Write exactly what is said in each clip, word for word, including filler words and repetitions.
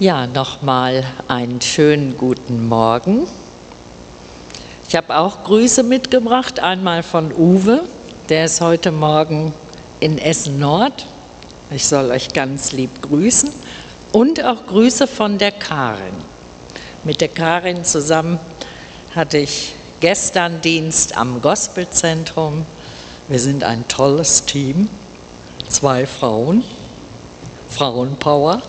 Ja, nochmal einen schönen guten Morgen. Ich habe auch Grüße mitgebracht, einmal von Uwe, der ist heute Morgen in Essen-Nord. Ich soll euch ganz lieb grüßen. Und auch Grüße von der Karin. Mit der Karin zusammen hatte ich gestern Dienst am Gospelzentrum. Wir sind ein tolles Team, zwei Frauen, Frauenpower.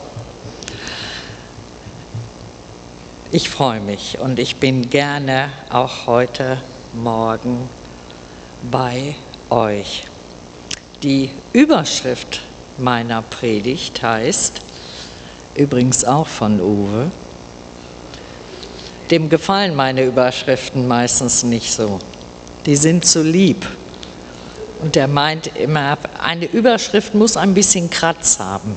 Ich freue mich und ich bin gerne auch heute Morgen bei euch. Die Überschrift meiner Predigt heißt, übrigens auch von Uwe, dem gefallen meine Überschriften meistens nicht so. Die sind zu lieb. Und er meint immer, eine Überschrift muss ein bisschen Kratz haben.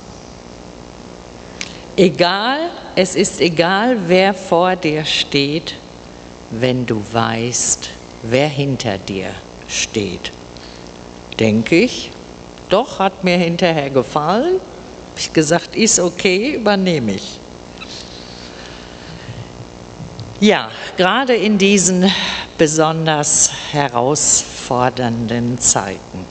Egal, es ist egal, wer vor dir steht, wenn du weißt, wer hinter dir steht. Denke ich, doch, hat mir hinterher gefallen. Habe ich gesagt, ist okay, übernehme ich. Ja, gerade in diesen besonders herausfordernden Zeiten,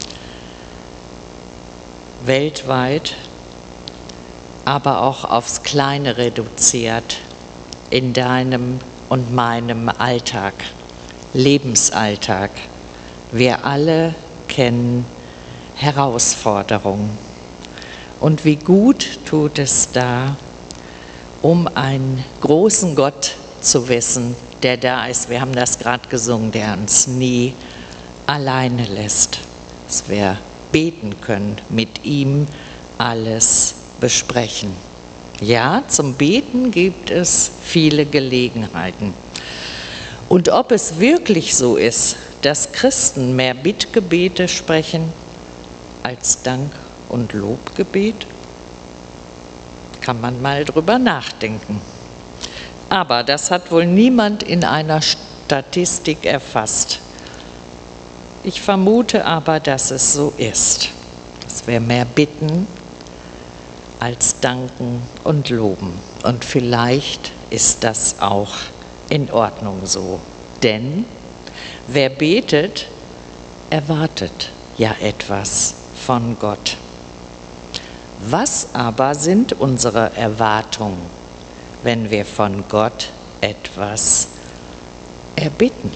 weltweit, aber auch aufs Kleine reduziert, in deinem und meinem Alltag, Lebensalltag. Wir alle kennen Herausforderungen. Und wie gut tut es da, um einen großen Gott zu wissen, der da ist. Wir haben das gerade gesungen, der uns nie alleine lässt. Dass wir beten können, mit ihm alles besprechen. Ja, zum Beten gibt es viele Gelegenheiten. Und ob es wirklich so ist, dass Christen mehr Bittgebete sprechen als Dank- und Lobgebet, kann man mal drüber nachdenken. Aber das hat wohl niemand in einer Statistik erfasst. Ich vermute aber, dass es so ist, dass wir mehr bitten als danken und loben. Und vielleicht ist das auch in Ordnung so. Denn wer betet, erwartet ja etwas von Gott. Was aber sind unsere Erwartungen, wenn wir von Gott etwas erbitten?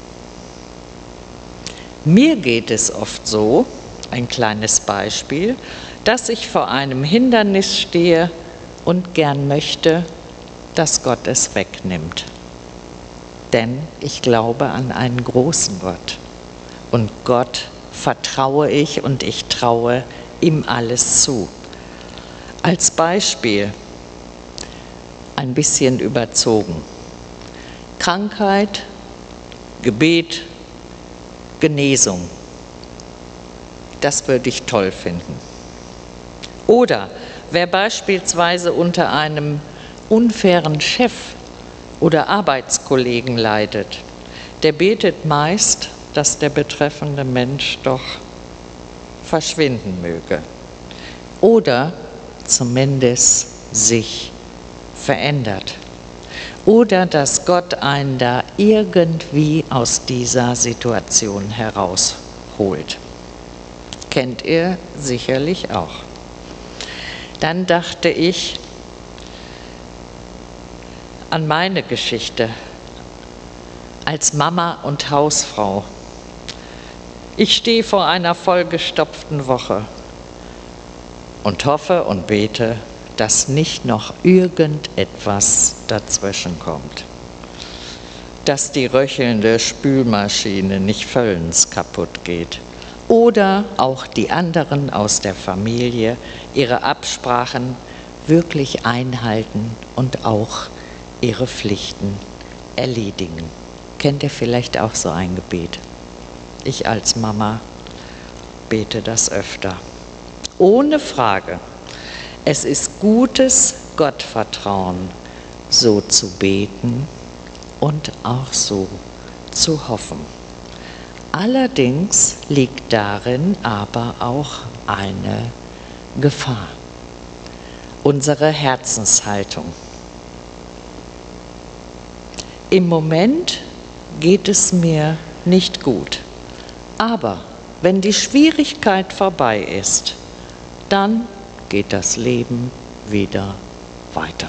Mir geht es oft so, ein kleines Beispiel, dass ich vor einem Hindernis stehe und gern möchte, dass Gott es wegnimmt. Denn ich glaube an einen großen Gott. Und Gott vertraue ich und ich traue ihm alles zu. Als Beispiel, ein bisschen überzogen, Krankheit, Gebet, Genesung. Das würde ich toll finden. Oder wer beispielsweise unter einem unfairen Chef oder Arbeitskollegen leidet, der betet meist, dass der betreffende Mensch doch verschwinden möge. Oder zumindest sich verändert. Oder dass Gott einen da irgendwie aus dieser Situation herausholt. Kennt ihr sicherlich auch. Dann dachte ich an meine Geschichte als Mama und Hausfrau. Ich stehe vor einer vollgestopften Woche und hoffe und bete, dass nicht noch irgendetwas dazwischen kommt. Dass die röchelnde Spülmaschine nicht vollends kaputt geht. Oder auch die anderen aus der Familie ihre Absprachen wirklich einhalten und auch ihre Pflichten erledigen. Kennt ihr vielleicht auch so ein Gebet? Ich als Mama bete das öfter. Ohne Frage. Es ist gutes Gottvertrauen, so zu beten und auch so zu hoffen. Allerdings liegt darin aber auch eine Gefahr. unsere Herzenshaltung. Im Moment geht es mir nicht gut, aber wenn die Schwierigkeit vorbei ist, dann geht das Leben wieder weiter.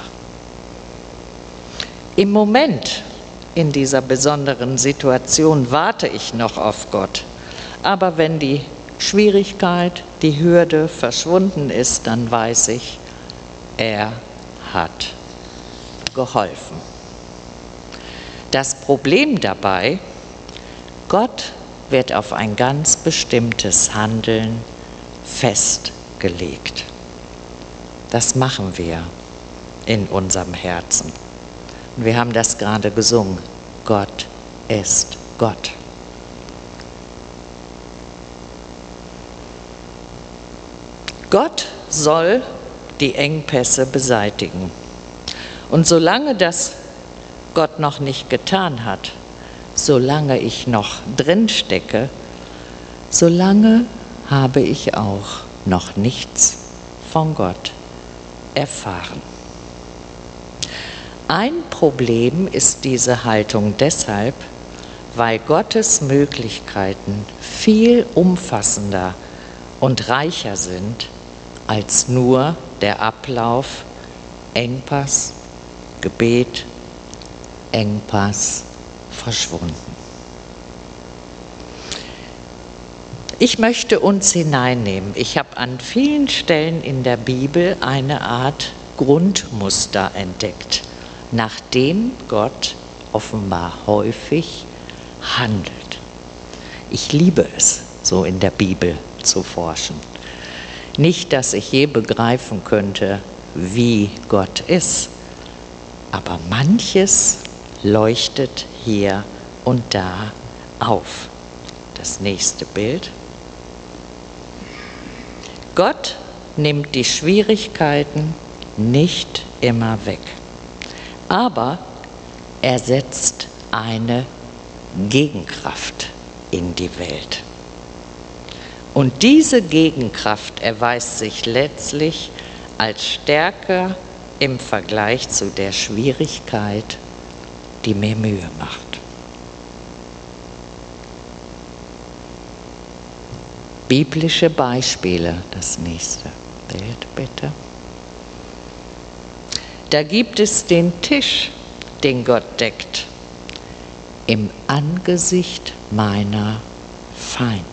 Im Moment, in dieser besonderen Situation, warte ich noch auf Gott. Aber wenn die Schwierigkeit, die Hürde verschwunden ist, dann weiß ich, er hat geholfen. Das Problem dabei, Gott wird auf ein ganz bestimmtes Handeln festgelegt. Das machen wir in unserem Herzen. Und wir haben das gerade gesungen. Gott ist Gott. Gott soll die Engpässe beseitigen. Und solange das Gott noch nicht getan hat, solange ich noch drin stecke, solange habe ich auch noch nichts von Gott erfahren. Ein Problem ist diese Haltung deshalb, weil Gottes Möglichkeiten viel umfassender und reicher sind als nur der Ablauf Engpass, Gebet, Engpass, verschwunden. Ich möchte uns hineinnehmen. Ich habe an vielen Stellen in der Bibel eine Art Grundmuster entdeckt, nach dem Gott offenbar häufig handelt. Ich liebe es, so in der Bibel zu forschen. Nicht, dass ich je begreifen könnte, wie Gott ist, aber manches leuchtet hier und da auf. Das nächste Bild. Gott nimmt die Schwierigkeiten nicht immer weg, aber er setzt eine Gegenkraft in die Welt. Und diese Gegenkraft erweist sich letztlich als stärker im Vergleich zu der Schwierigkeit, die mir Mühe macht. Biblische Beispiele, das nächste Bild bitte. Da gibt es den Tisch, den Gott deckt, im Angesicht meiner Feinde.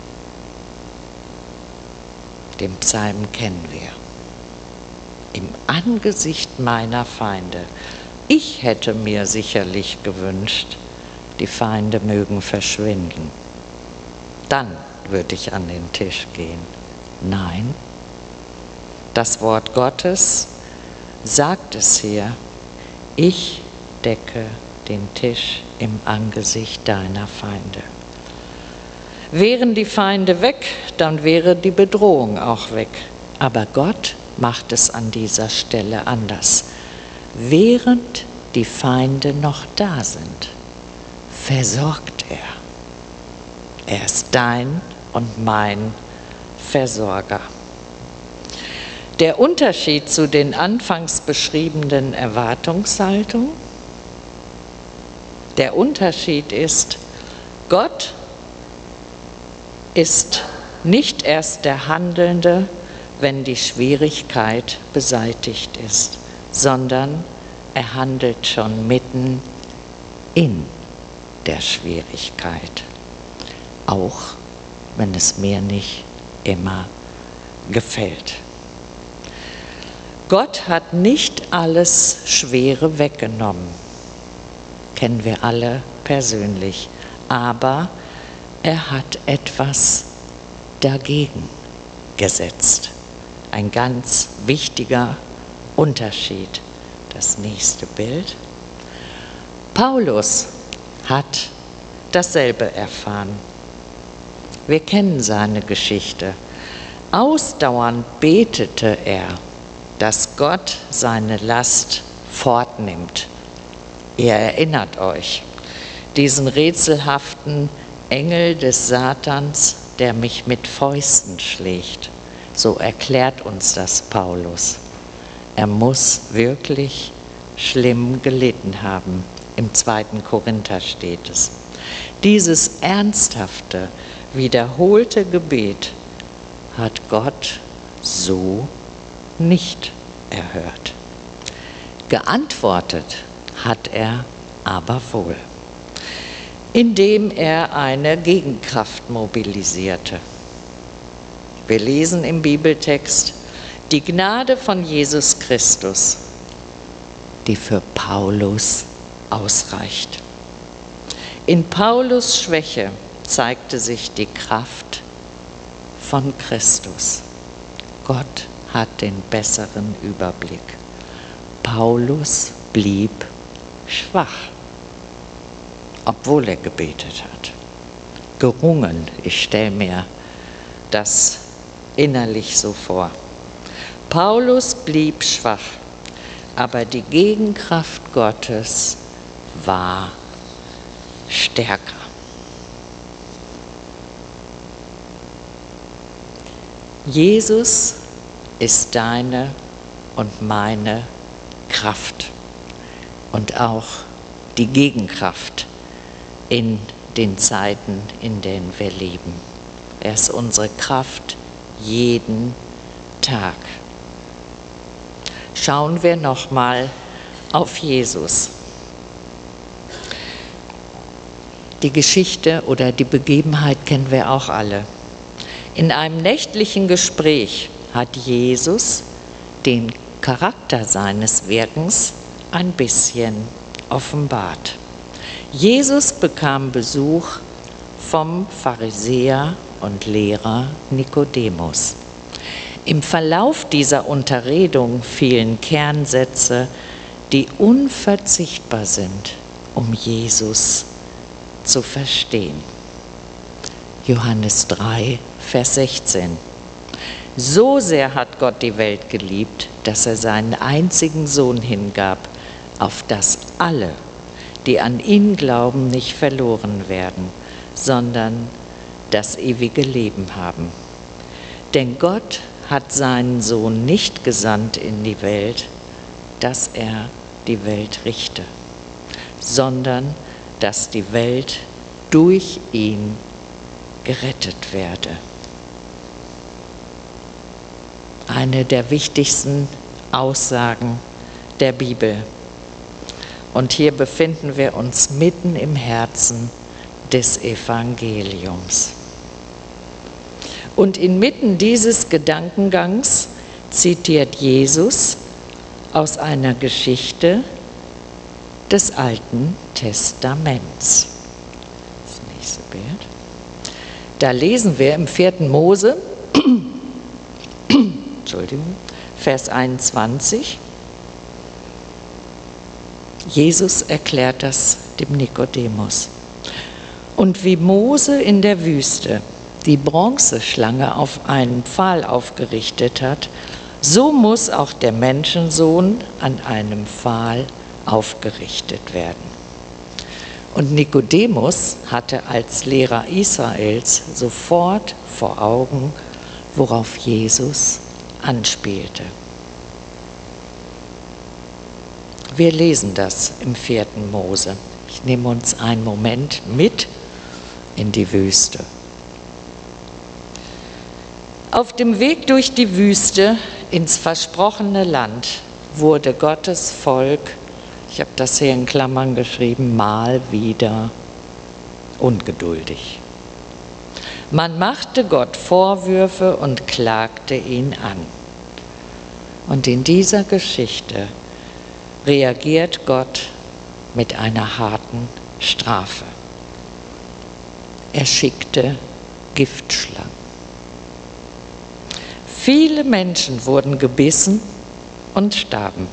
Den Psalm kennen wir. Im Angesicht meiner Feinde. Ich hätte mir sicherlich gewünscht, die Feinde mögen verschwinden. Dann würde ich an den Tisch gehen. Nein, das Wort Gottes sagt es hier, ich decke den Tisch im Angesicht deiner Feinde. Wären die Feinde weg, dann wäre die Bedrohung auch weg. Aber Gott macht es an dieser Stelle anders. Während die Feinde noch da sind, versorgt er. Er ist dein und mein Versorger. Der Unterschied zu den anfangs beschriebenen Erwartungshaltungen, der Unterschied ist, Gott ist nicht erst der Handelnde, wenn die Schwierigkeit beseitigt ist, sondern er handelt schon mitten in der Schwierigkeit, auch wenn es mir nicht immer gefällt. Gott hat nicht alles Schwere weggenommen, kennen wir alle persönlich, aber er hat etwas dagegen gesetzt. Ein ganz wichtiger Unterschied. Das nächste Bild. Paulus hat dasselbe erfahren. Wir kennen seine Geschichte. Ausdauernd betete er, dass Gott seine Last fortnimmt. Ihr erinnert euch, diesen rätselhaften Engel des Satans, der mich mit Fäusten schlägt. So erklärt uns das Paulus. Er muss wirklich schlimm gelitten haben. Im zweiten Korinther steht es. Dieses ernsthafte, wiederholte Gebet hat Gott so nicht erhört. Geantwortet hat er aber wohl, indem er eine Gegenkraft mobilisierte. Wir lesen im Bibeltext die Gnade von Jesus Christus, die für Paulus ausreicht. In Paulus Schwäche zeigte sich die Kraft von Christus. Gott hat den besseren Überblick. Paulus blieb schwach, obwohl er gebetet hat. Gerungen, ich stelle mir das innerlich so vor. Paulus blieb schwach, aber die Gegenkraft Gottes war stärker. Jesus ist deine und meine Kraft und auch die Gegenkraft in den Zeiten, in denen wir leben. Er ist unsere Kraft jeden Tag. Schauen wir noch mal auf Jesus. Die Geschichte oder die Begebenheit kennen wir auch alle. In einem nächtlichen Gespräch hat Jesus den Charakter seines Wirkens ein bisschen offenbart. Jesus bekam Besuch vom Pharisäer und Lehrer Nikodemus. Im Verlauf dieser Unterredung fielen Kernsätze, die unverzichtbar sind, um Jesus zu verstehen. Johannes drei, Vers sechzehn. So sehr hat Gott die Welt geliebt, dass er seinen einzigen Sohn hingab, auf dass alle, die an ihn glauben, nicht verloren werden, sondern das ewige Leben haben. Denn Gott hat seinen Sohn nicht gesandt in die Welt, dass er die Welt richte, sondern dass die Welt durch ihn gerettet werde. Eine der wichtigsten Aussagen der Bibel. Und hier befinden wir uns mitten im Herzen des Evangeliums. Und inmitten dieses Gedankengangs zitiert Jesus aus einer Geschichte des Alten Testaments. Das nächste Bild. Da lesen wir im vierten Mose, Entschuldigung, Vers einundzwanzig. Jesus erklärt das dem Nikodemus. Und wie Mose in der Wüste die Bronzeschlange auf einen Pfahl aufgerichtet hat, so muss auch der Menschensohn an einem Pfahl aufgerichtet werden. Und Nikodemus hatte als Lehrer Israels sofort vor Augen, worauf Jesus anspielte. Wir lesen das im vierten Mose. Ich nehme uns einen Moment mit in die Wüste. Auf dem Weg durch die Wüste ins versprochene Land wurde Gottes Volk, ich habe das hier in Klammern geschrieben, mal wieder ungeduldig. Man machte Gott Vorwürfe und klagte ihn an. Und in dieser Geschichte reagiert Gott mit einer harten Strafe. Er schickte Giftschlangen. Viele Menschen wurden gebissen und starben.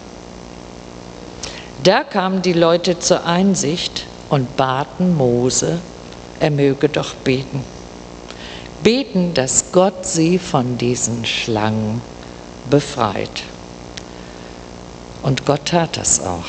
Da kamen die Leute zur Einsicht und baten Mose, er möge doch beten. Beten, dass Gott sie von diesen Schlangen befreit. Und Gott tat das auch.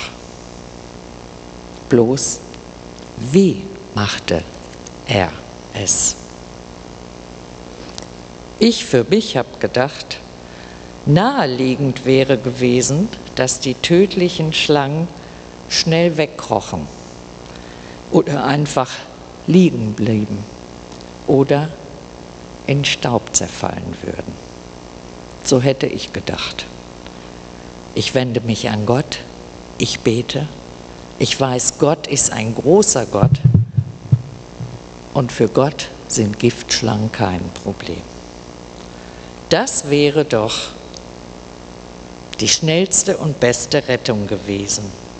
Bloß, wie machte er es? Ich für mich habe gedacht, Naheliegend wäre gewesen, dass die tödlichen Schlangen schnell wegkrochen oder einfach liegen blieben oder in Staub zerfallen würden. So hätte ich gedacht. Ich wende mich an Gott, ich bete, ich weiß, Gott ist ein großer Gott und für Gott sind Giftschlangen kein Problem. Das wäre doch die schnellste und beste Rettung gewesen.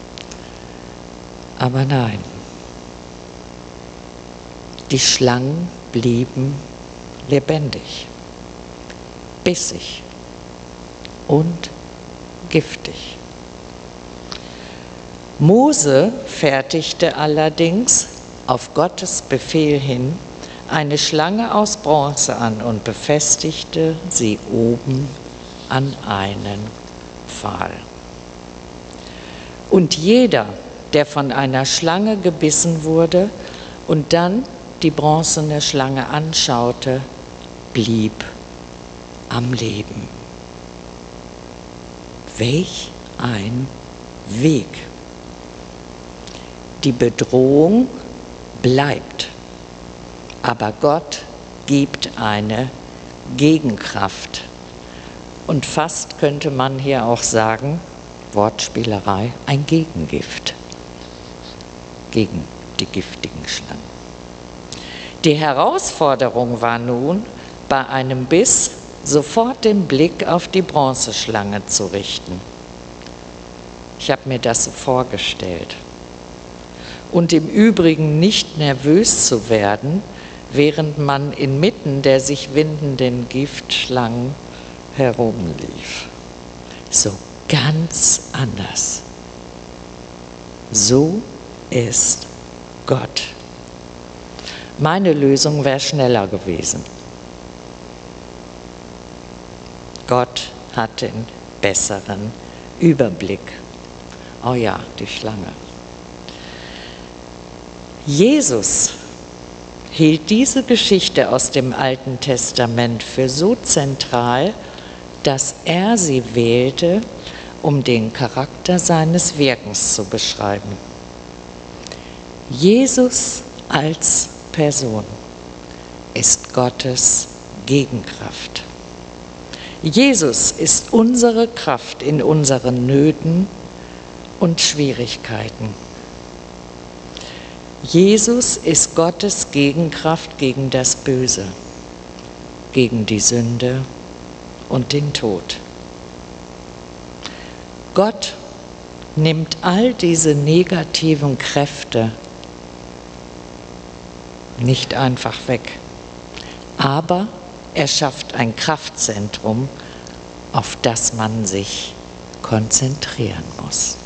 Aber nein, die Schlangen blieben lebendig, bissig und giftig. Mose fertigte allerdings auf Gottes Befehl hin eine Schlange aus Bronze an und befestigte sie oben an einen Pfahl. Und jeder, der von einer Schlange gebissen wurde und dann die bronzene Schlange anschaute, blieb am Leben. Welch ein Weg! Die Bedrohung bleibt, aber Gott gibt eine Gegenkraft. Und fast könnte man hier auch sagen, Wortspielerei, ein Gegengift gegen die giftigen Schlangen. Die Herausforderung war nun, bei einem Biss sofort den Blick auf die Bronzeschlange zu richten. Ich habe mir das so vorgestellt. Und im Übrigen nicht nervös zu werden, während man inmitten der sich windenden Giftschlangen herumlief. So ganz anders. So ist Gott. Meine Lösung wäre schneller gewesen. Gott hat den besseren Überblick. Oh ja, die Schlange. Jesus hielt diese Geschichte aus dem Alten Testament für so zentral, dass er sie wählte, um den Charakter seines Wirkens zu beschreiben. Jesus als Person ist Gottes Gegenkraft. Jesus ist unsere Kraft in unseren Nöten und Schwierigkeiten. Jesus ist Gottes Gegenkraft gegen das Böse, gegen die Sünde und den Tod. Gott nimmt all diese negativen Kräfte nicht einfach weg, aber er schafft ein Kraftzentrum, auf das man sich konzentrieren muss.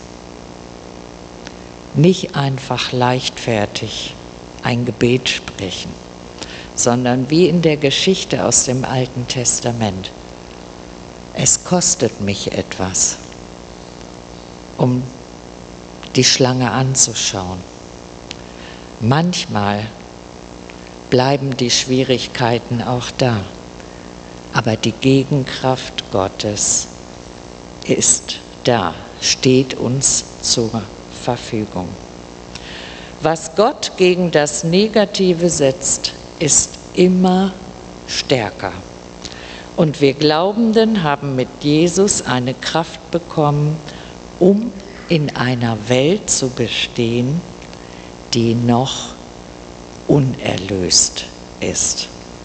Nicht einfach leichtfertig ein Gebet sprechen, sondern wie in der Geschichte aus dem Alten Testament. Es kostet mich etwas, um die Schlange anzuschauen. Manchmal bleiben die Schwierigkeiten auch da, aber die Gegenkraft Gottes ist da, steht uns zur Verfügung. Was Gott gegen das Negative setzt, ist immer stärker. Und wir Glaubenden haben mit Jesus eine Kraft bekommen, um in einer Welt zu bestehen, die noch unerlöst ist.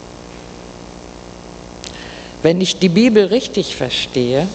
Wenn ich die Bibel richtig verstehe,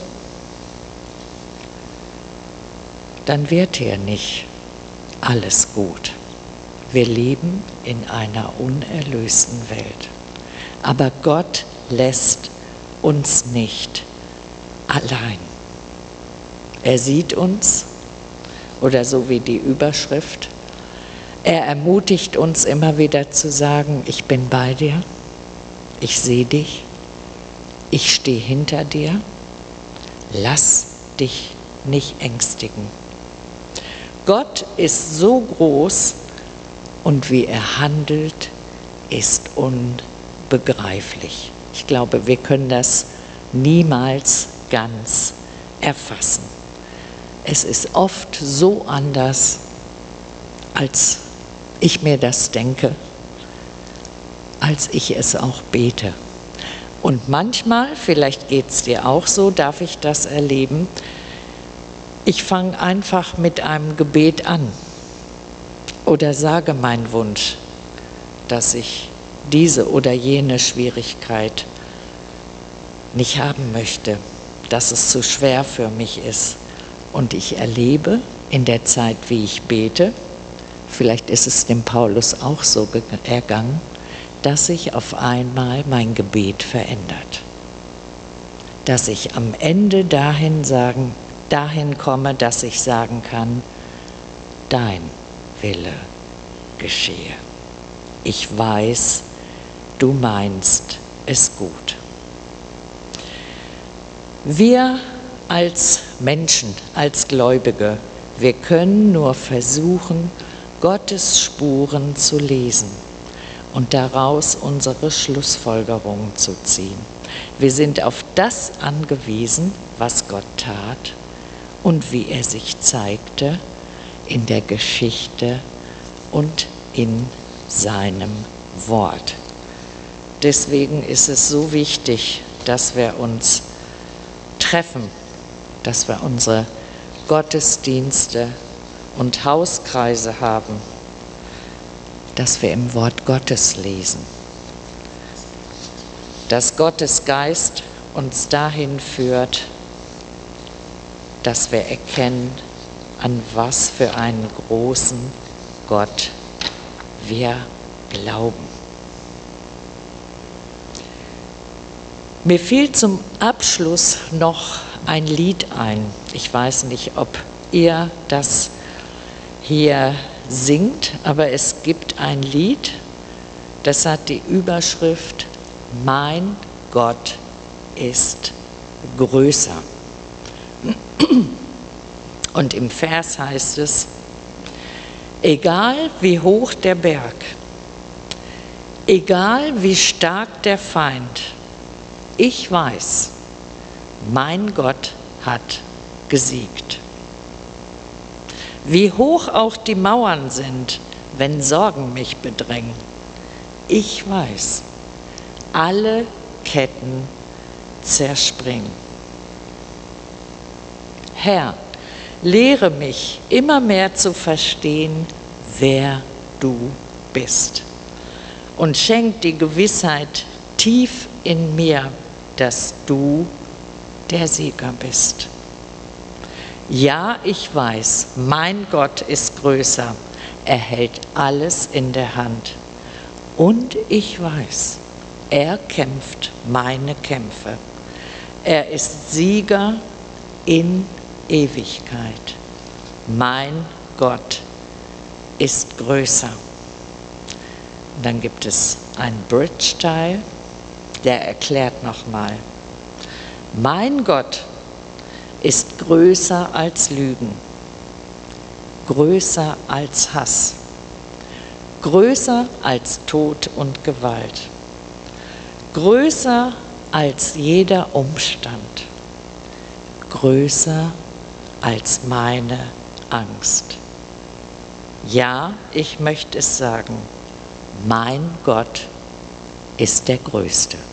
dann wird hier nicht alles gut. Wir leben in einer unerlösten Welt. Aber Gott lässt uns nicht allein. Er sieht uns, oder so wie die Überschrift, er ermutigt uns immer wieder zu sagen, ich bin bei dir, ich sehe dich, ich stehe hinter dir, lass dich nicht ängstigen. Gott ist so groß und wie er handelt, ist unbegreiflich. Ich glaube, wir können das niemals ganz erfassen. Es ist oft so anders, als ich mir das denke, als ich es auch bete. Und manchmal, vielleicht geht es dir auch so, darf ich das erleben, ich fange einfach mit einem Gebet an oder sage meinen Wunsch, dass ich diese oder jene Schwierigkeit nicht haben möchte, dass es zu schwer für mich ist. Und ich erlebe in der Zeit, wie ich bete, vielleicht ist es dem Paulus auch so ergangen, dass sich auf einmal mein Gebet verändert. Dass ich am Ende dahin, sagen, dahin komme, dass ich sagen kann, dein Wille geschehe. Ich weiß, du meinst es gut. Wir als Menschen, als Gläubige, wir können nur versuchen, Gottes Spuren zu lesen und daraus unsere Schlussfolgerungen zu ziehen. Wir sind auf das angewiesen, was Gott tat und wie er sich zeigte in der Geschichte und in seinem Wort. Deswegen ist es so wichtig, dass wir uns treffen, dass wir unsere Gottesdienste und Hauskreise haben, dass wir im Wort Gottes lesen, dass Gottes Geist uns dahin führt, dass wir erkennen, an was für einen großen Gott wir glauben. Mir fiel zum Abschluss noch ein Lied ein. Ich weiß nicht, ob ihr das hier singt, aber es gibt ein Lied, das hat die Überschrift Mein Gott ist größer. Und im Vers heißt es, egal wie hoch der Berg, egal wie stark der Feind, ich weiß, mein Gott hat gesiegt. Wie hoch auch die Mauern sind, wenn Sorgen mich bedrängen, ich weiß, alle Ketten zerspringen. Herr, lehre mich immer mehr zu verstehen, wer du bist. Und schenk die Gewissheit tief in mir, dass du der Sieger bist. Ja, ich weiß, mein Gott ist größer. Er hält alles in der Hand. Und ich weiß, er kämpft meine Kämpfe. Er ist Sieger in Ewigkeit. Mein Gott ist größer. Und dann gibt es einen Bridge-Teil, der erklärt nochmal, mein Gott ist größer als Lügen, größer als Hass, größer als Tod und Gewalt, größer als jeder Umstand, größer als meine Angst. Ja, ich möchte es sagen, mein Gott ist der Größte.